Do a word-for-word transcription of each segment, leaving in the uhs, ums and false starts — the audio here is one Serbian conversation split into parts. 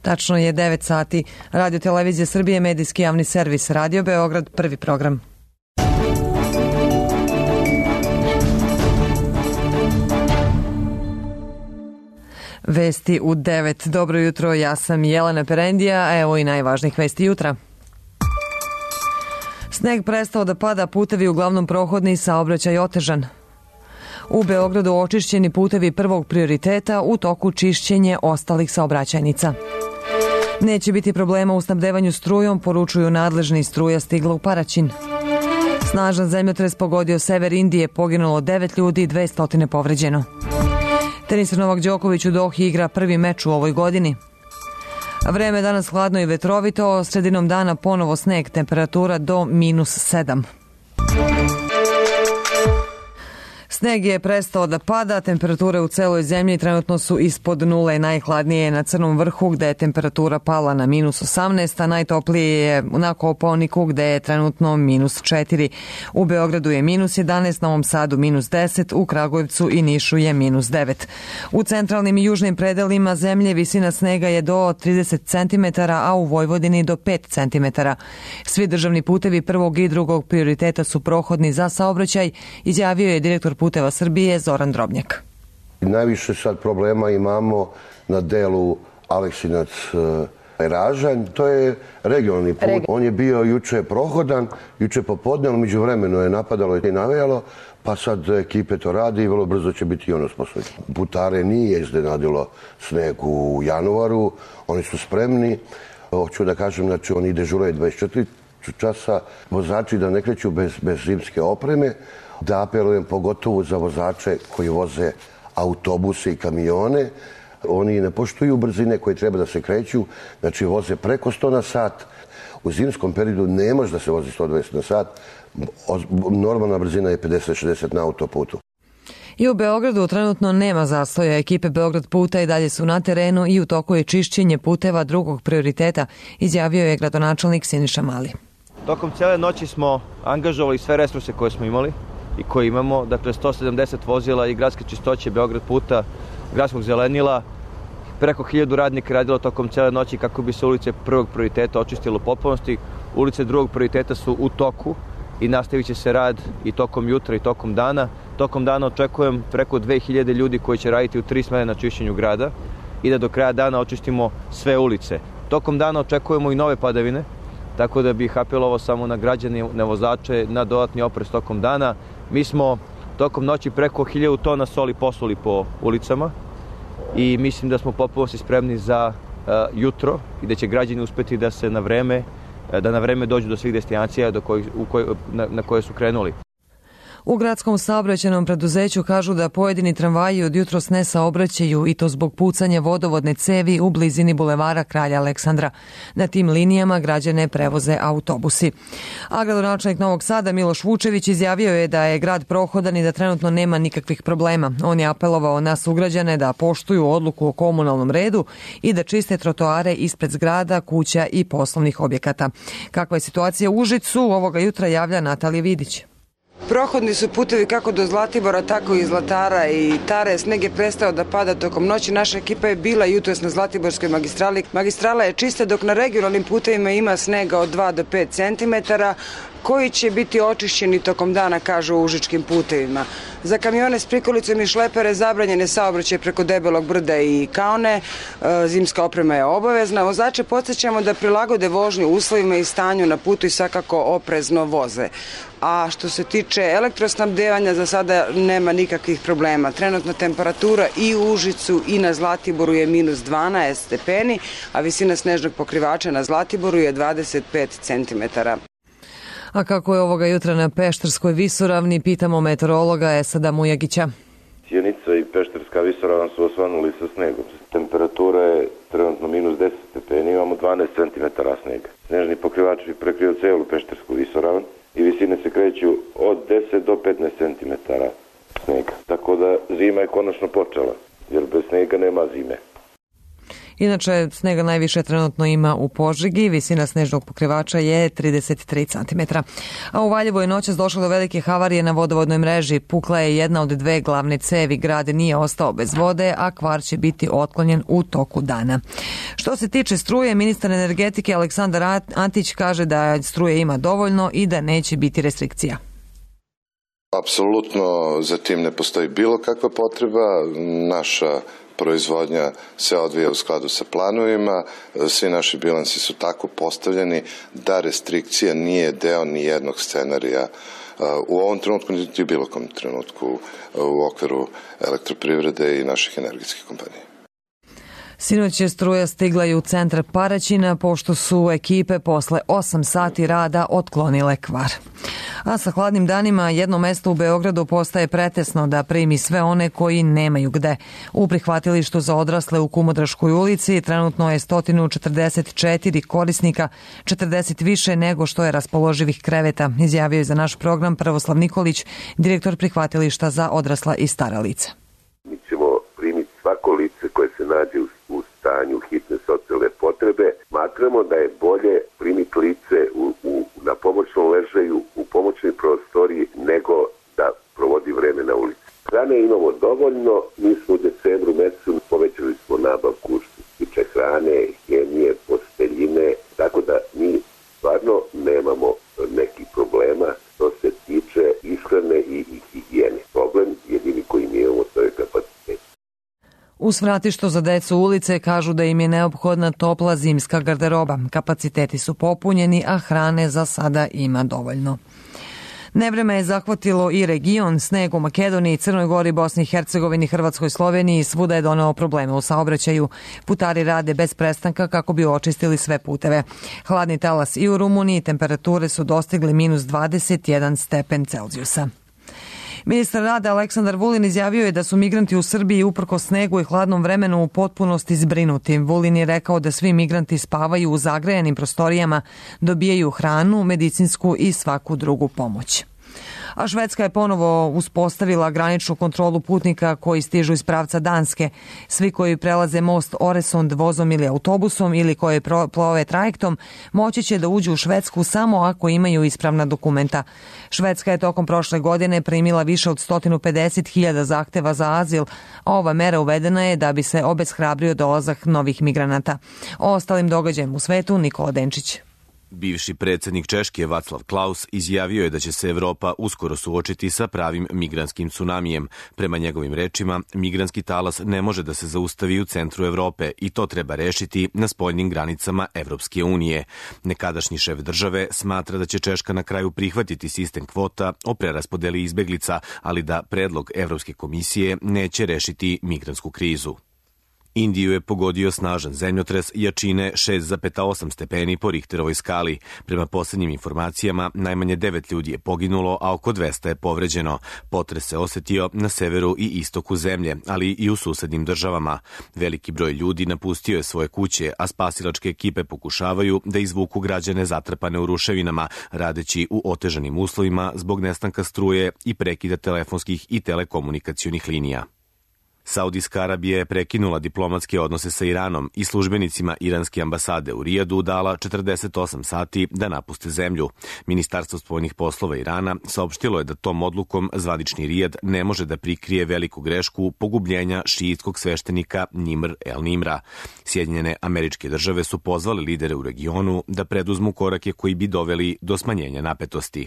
Tačno je devet sati. Radio Televizija Srbije, medijski javni servis, Radio Beograd, prvi program. Vesti u devet. Dobro jutro, ja sam Jelena Perendija, a evo i najvažnijih vesti jutra. Sneg prestao da pada, putevi uglavnom prohodni, saobraćaj otežan. U Beogradu očišćeni putevi prvog prioriteta, u toku čišćenje ostalih saobraćajnica. Neće biti problema u snabdevanju strujom, poručuju nadležni, struja stigla u Paraćin. Snažan zemljotres pogodio sever Indije, poginulo devet ljudi, dvesta povređeno. Teniser Novak Đoković u Dohi igra prvi meč u ovoj godini. Vreme je danas hladno i vetrovito, sredinom dana ponovo sneg, temperatura do minus sedam. Sneg je prestao da pada, temperature u celoj zemlji trenutno su ispod nule, najhladnije je na Crnom vrhu gde je temperatura pala na minus osamnaest, a najtoplije je na Kopaoniku gde je trenutno minus četiri. U Beogradu je minus jedanaest, na Novom Sadu minus deset, u Kragujevcu i Nišu je minus devet. U centralnim i južnim predelima zemlje visina snega je do trideset centimetara, a u Vojvodini do pet centimetara. Svi državni putevi prvog i drugog prioriteta su prohodni za saobraćaj, izjavio je direktor Puteva Srbije Zoran Drobnjak. Najviše sad problema imamo na delu Aleksinac-Ražanj, to je regionalni put. Regi. On je bio juče prohodan, juče popodne, ali međuvremeno je napadalo i navejalo, pa sad ekipe to radi i vrlo brzo će biti i ono sposobno. Putare nije iznenadilo sneg u januaru, oni su spremni. Hoću da kažem, znači oni dežuraju dvadeset četiri časa, vozači da ne kreću bez, bez zimske opreme, da apelujem pogotovo za vozače koji voze autobuse i kamione. Oni ne poštuju brzine koje treba da se kreću, znači voze preko sto na sat. U zimskom periodu ne može da se vozi sto dvadeset na sat, normalna brzina je pedeset šezdeset na autoputu. I u Beogradu trenutno nema zastoja, ekipe Beograd puta i dalje su na terenu i u toku je čišćenje puteva drugog prioriteta, izjavio je gradonačelnik Siniša Mali. Tokom cijele noći smo angažovali sve resurse koje smo imali i koje imamo, dakle sto sedamdeset vozila i gradske čistoće Beograd puta, gradskog zelenila, preko hiljadu radnika radilo tokom cijele noći kako bi se ulice prvog prioriteta očistilo u potpunosti. Ulice drugog prioriteta su u toku i nastavit će se rad i tokom jutra i tokom dana. Tokom dana očekujem preko dve hiljade ljudi koji će raditi u tri smene na čišćenju grada i da do kraja dana očistimo sve ulice. Tokom dana očekujemo i nove padavine, tako da bih apelovao samo na građane, na vozače, na dodatni oprez tokom dana. Mi smo tokom noći preko hiljadu tona soli posuli po ulicama i mislim da smo potpuno spremni za uh, jutro i da će građani uspeti da se na vreme, da na vreme dođu do svih destinacija do kojih, u koj, na, na koje su krenuli. U gradskom saobraćajnom preduzeću kažu da pojedini tramvaji od jutros ne saobraćaju i to zbog pucanja vodovodne cevi u blizini bulevara Kralja Aleksandra. Na tim linijama građane prevoze autobusi. A gradonačelnik Novog Sada Miloš Vučević izjavio je da je grad prohodan i da trenutno nema nikakvih problema. On je apelovao na sugrađane da poštuju odluku o komunalnom redu i da čiste trotoare ispred zgrada, kuća i poslovnih objekata. Kakva je situacija u Užicu, ovoga jutra javlja Natalija Vidić. Prohodni su putevi kako do Zlatibora, tako i Zlatara i Tare. Sneg je prestao da pada tokom noći. Naša ekipa je bila jutros na Zlatiborskoj magistrali. Magistrala je čista, dok na regionalnim putevima ima snega od dva do pet centimetara, koji će biti očišćeni tokom dana, kažu u užičkim putevima. Za kamione s prikolicom i šlepere zabranjene saobraćaj preko Debelog brda i Kaone. Zimska oprema je obavezna. Vozače podsjećamo da prilagode vožnju uslovima i stanju na putu i svakako oprezno voze. A što se tiče elektrosnabdevanja, za sada nema nikakvih problema. Trenutna temperatura i u Užicu i na Zlatiboru je minus dvanaest stepeni, a visina snežnog pokrivača na Zlatiboru je dvadeset pet centimetara. A kako je ovoga jutra na Pešterskoj visoravni, pitamo meteorologa Esada Mujagića. Sjenica i Pešterska visoravan su osvanuli sa snegom. Temperatura je trenutno minus deset stepeni, imamo dvanaest centimetara snega. Snežni pokrivači prekriju celu Peštersku visoravan i visine se kreću od deset do petnaest centimetara snega. Tako da zima je konačno počela, jer bez snega nema zime. Inače, snega najviše trenutno ima u Požegi, visina snežnog pokrivača je trideset tri centimetra. A u Valjevu je noćas došlo do velike havarije na vodovodnoj mreži. Pukla je jedna od dve glavne cevi, grad nije ostao bez vode, a kvar će biti otklonjen u toku dana. Što se tiče struje, ministar energetike Aleksandar Antić kaže da struje ima dovoljno i da neće biti restrikcija. Apsolutno za tim ne postoji bilo kakva potreba. Naša proizvodnja se odvija u skladu sa planovima, svi naši bilansi su tako postavljeni da restrikcija nije deo ni jednog scenarija u ovom trenutku, niti u bilo kom trenutku u okviru elektroprivrede i naših energetskih kompanija. Sinoć je struja stigla i u centar Paraćina, pošto su ekipe posle osam sati rada otklonile kvar. A sa hladnim danima jedno mesto u Beogradu postaje pretesno da primi sve one koji nemaju gde. U prihvatilištu za odrasle u Kumodraškoj ulici trenutno je sto četrdeset četiri korisnika, četrdeset više nego što je raspoloživih kreveta, izjavio je za naš program Prvoslav Nikolić, direktor prihvatilišta za odrasla i stara lica. Mi ćemo primiti svako lice koje se nađe u u stanju hitne socijalne potrebe. Smatramo da je bolje primiti lice u, u, na pomoćnom ležaju, u pomoćnoj prostoriji, nego da provodi vreme na ulici. Hrane imamo dovoljno, mi smo u decembru mesecu povećali smo nabavku što se tiče hrane, hemije, posteljine, tako da mi stvarno nemamo nekih problema što se tiče ishrane i, i higijene. Problem jedini koji mi imamo to je kapacitet. U svratištu za decu ulice kažu da im je neophodna topla zimska garderoba. Kapaciteti su popunjeni, a hrane za sada ima dovoljno. Nevreme je zahvatilo i region, sneg u Makedoniji, Crnoj Gori, Bosni i Hercegovini, Hrvatskoj, Sloveniji, svuda je doneo probleme u saobraćaju. Putari rade bez prestanka kako bi očistili sve puteve. Hladni talas i u Rumuniji, temperature su dostigle minus dvadeset jedan stepen Celzijusa. Ministar rada Aleksandar Vulin izjavio je da su migranti u Srbiji uprkos snegu i hladnom vremenu u potpunosti zbrinuti. Vulin je rekao da svi migranti spavaju u zagrejanim prostorijama, dobijaju hranu, medicinsku i svaku drugu pomoć. A Švedska je ponovo uspostavila graničnu kontrolu putnika koji stižu iz pravca Danske. Svi koji prelaze most Oresund vozom ili autobusom ili koji plove trajektom moći će da uđu u Švedsku samo ako imaju ispravna dokumenta. Švedska je tokom prošle godine primila više od sto pedeset hiljada zahteva za azil, a ova mera uvedena je da bi se obeshrabrio dolazak novih migranata. O ostalim događajima u svetu Nikola Denčić. Bivši predsjednik Češke Václav Klaus izjavio je da će se Evropa uskoro suočiti sa pravim migrantskim tsunamijem. Prema njegovim rečima, migrantski talas ne može da se zaustavi u centru Evrope i to treba rešiti na spoljnim granicama Evropske unije. Nekadašnji šef države smatra da će Češka na kraju prihvatiti sistem kvota o preraspodeli izbeglica, ali da predlog Evropske komisije neće rešiti migrantsku krizu. Indiju je pogodio snažan zemljotres jačine šest zarez osam stepeni po Richterovoj skali. Prema posljednjim informacijama, najmanje devet ljudi je poginulo, a oko dvesta je povređeno. Potres se osetio na severu i istoku zemlje, ali i u susednim državama. Veliki broj ljudi napustio je svoje kuće, a spasilačke ekipe pokušavaju da izvuku građane zatrpane u ruševinama, radeći u otežanim uslovima zbog nestanka struje i prekida telefonskih i telekomunikacionih linija. Saudijska Arabija je prekinula diplomatske odnose sa Iranom i službenicima iranske ambasade u Rijadu dala četrdeset osam sati da napuste zemlju. Ministarstvo spoljnih poslova Irana saopštilo je da tom odlukom zvanični Rijad ne može da prikrije veliku grešku pogubljenja šiitskog sveštenika Nimr el Nimra. Sjedinjene Američke Države su pozvali lidere u regionu da preduzmu korake koji bi doveli do smanjenja napetosti.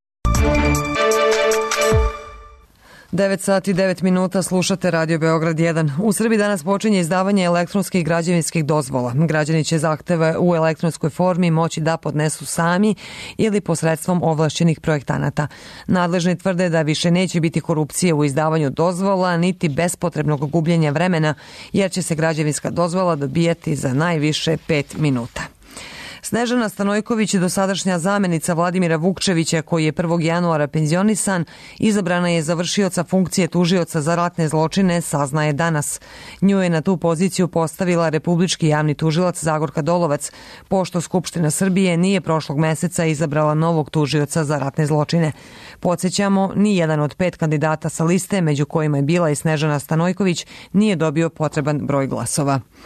devet sati i devet minuta, slušate Radio Beograd jedan. U Srbiji danas počinje izdavanje elektronskih građevinskih dozvola. Građani će zahteve u elektronskoj formi moći da podnesu sami ili posredstvom ovlašćenih projektanata. Nadležni tvrde da više neće biti korupcije u izdavanju dozvola niti bespotrebnog gubljenja vremena, jer će se građevinska dozvola dobijati za najviše pet minuta. Snežana Stanojković, dosadašnja zamenica Vladimira Vukčevića, koji je prvog januara penzionisan, izabrana je za vršioca funkcije tužioca za ratne zločine, saznaje danas. Nju je na tu poziciju postavila republički javni tužilac Zagorka Dolovac, pošto Skupština Srbije nije prošlog meseca izabrala novog tužioca za ratne zločine. Podsjećamo, ni jedan od pet kandidata sa liste, među kojima je bila i Snežana Stanojković, nije dobio potreban broj glasova.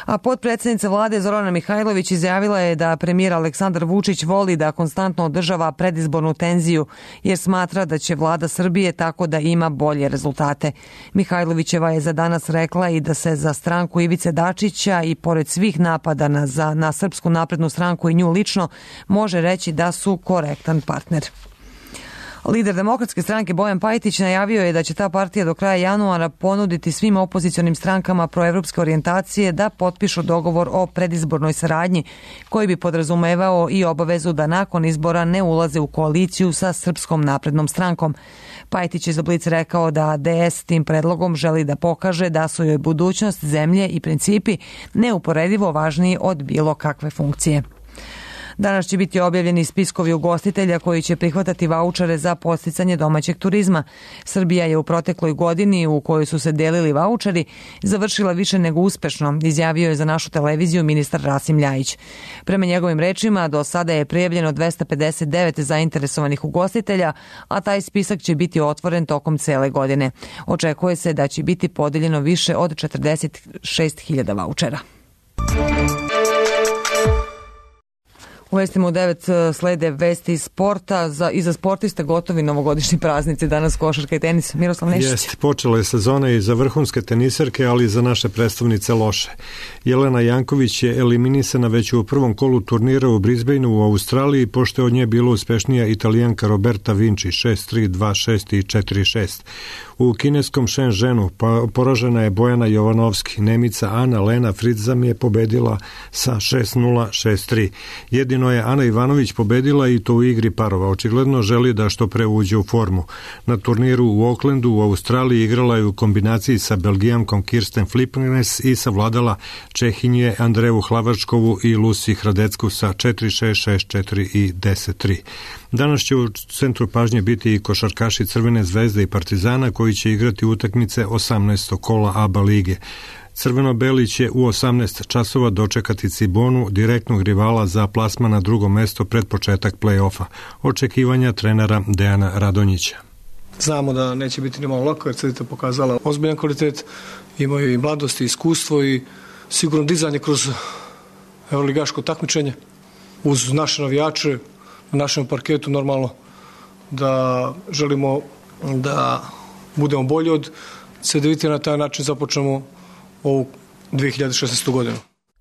A potpredsjednica vlade Zorana Mihajlović izjavila je da premijer Aleksandar Vučić voli da konstantno održava predizbornu tenziju jer smatra da će vlada Srbije tako da ima bolje rezultate. Mihajlovićeva je za danas rekla i da se za stranku Ivice Dačića i pored svih napada na, za, na Srpsku naprednu stranku i nju lično može reći da su korektan partner. Lider Demokratske stranke Bojan Pajtić najavio je da će ta partija do kraja januara ponuditi svim opozicionim strankama proevropske orijentacije da potpišu dogovor o predizbornoj saradnji koji bi podrazumevao i obavezu da nakon izbora ne ulaze u koaliciju sa Srpskom naprednom strankom. Pajtić je za Blic rekao da D S tim predlogom želi da pokaže da su joj budućnost zemlje i principi neuporedivo važniji od bilo kakve funkcije. Danas će biti objavljeni spiskovi ugostitelja koji će prihvatati vaučere za podsticanje domaćeg turizma. Srbija je u protekloj godini u kojoj su se delili vaučeri završila više nego uspešno, izjavio je za našu televiziju ministar Rasim Ljajić. Prema njegovim rečima, do sada je prijavljeno dvesta pedeset devet zainteresovanih ugostitelja, a taj spisak će biti otvoren tokom cele godine. Očekuje se da će biti podeljeno više od četrdeset šest hiljada vaučera. U vestima u devet slede vesti iz sporta. Za, I za sportiste gotovi novogodišnji praznici. Danas košarka i tenis. Miroslav Nešić. Jeste, počela je sezona i za vrhunske teniserke, ali i za naše predstavnice loše. Jelena Janković je eliminisana već u prvom kolu turnira u Brisbaneu u Australiji, pošto je od nje bila uspešnija Italijanka Roberta Vinci šest tri, dva šest i četiri šest. U kineskom Shenzhenu pa poražena je Bojana Jovanovski. Nemica Ana Lena Fritzam je pobedila sa šest nula, šest tri. Jedino je Ana Ivanović pobedila i to u igri parova. Očigledno želi da što pre uđe u formu. Na turniru u Aucklandu u Australiji igrala je u kombinaciji sa Belgijankom Kirsten Flipnes i savladala Čehinje Andreju Hlavačkovu i Lucy Hradecku sa četiri šest, šest četiri i deset tri. Danas će u centru pažnje biti i košarkaši Crvene zvezde i Partizana koji će igrati utakmice osamnaestog kola A B A lige. Crveno-beli će u osamnaest časova dočekati Cibonu, direktnog rivala za plasman na drugo mesto pred početak play-offa. Očekivanja trenera Dejana Radonjića. Znamo da neće biti ni malo lako jer Cedita pokazala ozbiljan kvalitet, imaju i mladost i iskustvo i sigurno dizanje kroz evroligaško takmičenje uz naše navijače na našem parketu, normalno da želimo da budemo bolji od Cedevite, na taj način započnemo ovu dve hiljade šesnaestu godinu.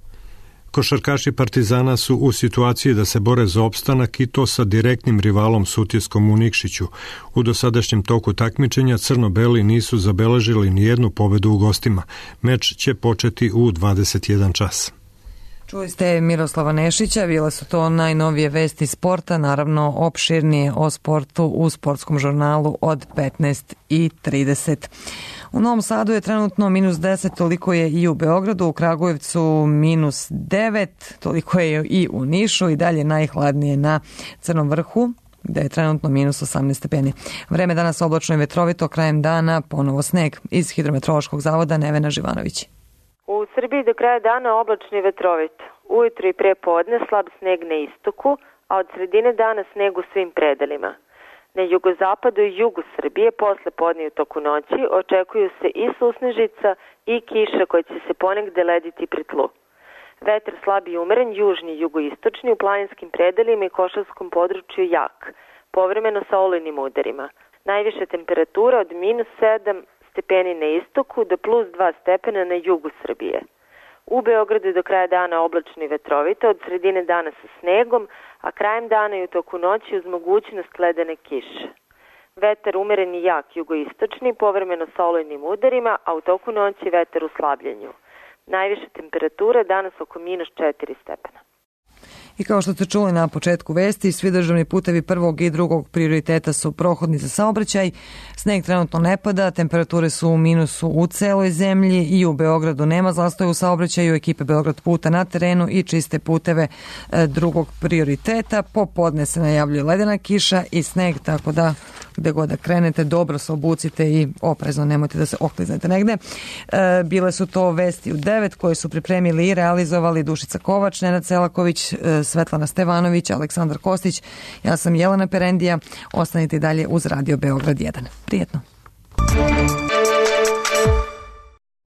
Košarkaši Partizana su u situaciji da se bore za opstanak i to sa direktnim rivalom Sutjeskom u Nikšiću. U dosadašnjem toku takmičenja crno-beli nisu zabeležili ni jednu pobedu u gostima. Meč će početi u dvadeset jedan čas. Čuli ste Miroslava Nešića, bile su to najnovije vesti sporta, naravno opširnije o sportu u sportskom žurnalu od petnaest i trideset. U Novom Sadu je trenutno minus deset, toliko je i u Beogradu, u Kragujevcu minus devet, toliko je i u Nišu i dalje najhladnije na Crnom vrhu, gde je trenutno minus osamnaest stepeni. Vreme danas oblačno i vetrovito, krajem dana ponovo sneg. Iz Hidrometeorološkog zavoda Nevena Živanović. U Srbiji do kraja dana oblačno i vetrovito. Ujutro i pre podne slab sneg na istoku, a od sredine dana sneg u svim predelima. Na jugozapadu i jugu Srbije posle podne i u toku noći očekuju se i susnežica i kiša koja će se ponegde lediti pri tlu. Vetar slab i umeren, južni i jugoistočni, u planinskim predelima i košarskom području jak, povremeno sa olujnim udarima. Najviša temperatura od minus sedam stepeni na istoku do plus dva stepena na jugu Srbije. U Beogradu do kraja dana oblačno i vetrovito, od sredine dana sa snegom, a krajem dana i u toku noći uz mogućnost ledene kiše. Vetar umeren i jak jugoistočni, povremeno sa olujnim udarima, a u toku noći vetar u slabljenju. Najviša temperatura danas oko minus četiri stepena. I kao što ste čuli na početku vesti, svi državni putevi prvog i drugog prioriteta su prohodni za saobraćaj. Sneg trenutno ne pada, temperature su u minusu u celoj zemlji i u Beogradu nema zastoja u saobraćaju, ekipe Beograd puta na terenu i čiste puteve drugog prioriteta. Popodne se najavljuje ledena kiša i sneg, tako da gde god da krenete, dobro se obucite i oprezno, nemojte da se okliznete negde. E, bile su to vesti u devet koje su pripremili i realizovali Dušica Kovač, Nenad Selaković, Svetlana Stevanović, Aleksandar Kostić. Ja sam Jelena Perendija. Ostanite dalje uz Radio Beograd jedan. Prijetno.